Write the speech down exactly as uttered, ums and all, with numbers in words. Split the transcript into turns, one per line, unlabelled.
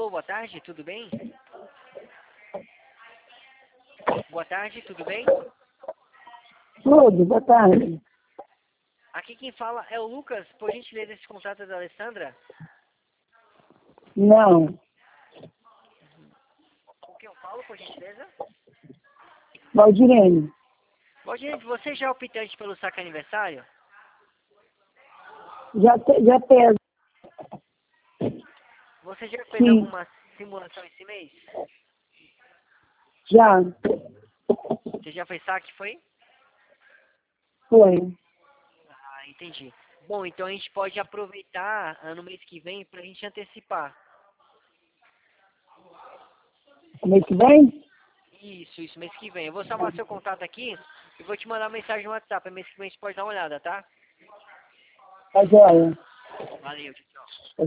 Alô, boa tarde, tudo bem? Boa tarde, tudo bem?
Tudo, boa tarde.
Aqui quem fala é o Lucas, por gentileza, esse contato é da Alessandra?
Não.
Com quem eu falo, por gentileza?
Valdirene.
Valdirene, você já é optante pelo saque aniversário?
Já, te, já pesa.
Você já fez
Sim.
alguma simulação esse mês?
Já.
Você já fez saque, foi?
Foi.
Ah, entendi. Bom, então a gente pode aproveitar ah, no mês que vem pra gente antecipar.
Mês que vem?
Isso, isso, mês que vem. Eu vou salvar seu contato aqui e vou te mandar uma mensagem no WhatsApp. Mês que vem a gente pode dar uma olhada, tá?
Tá joia.
Valeu, tchau.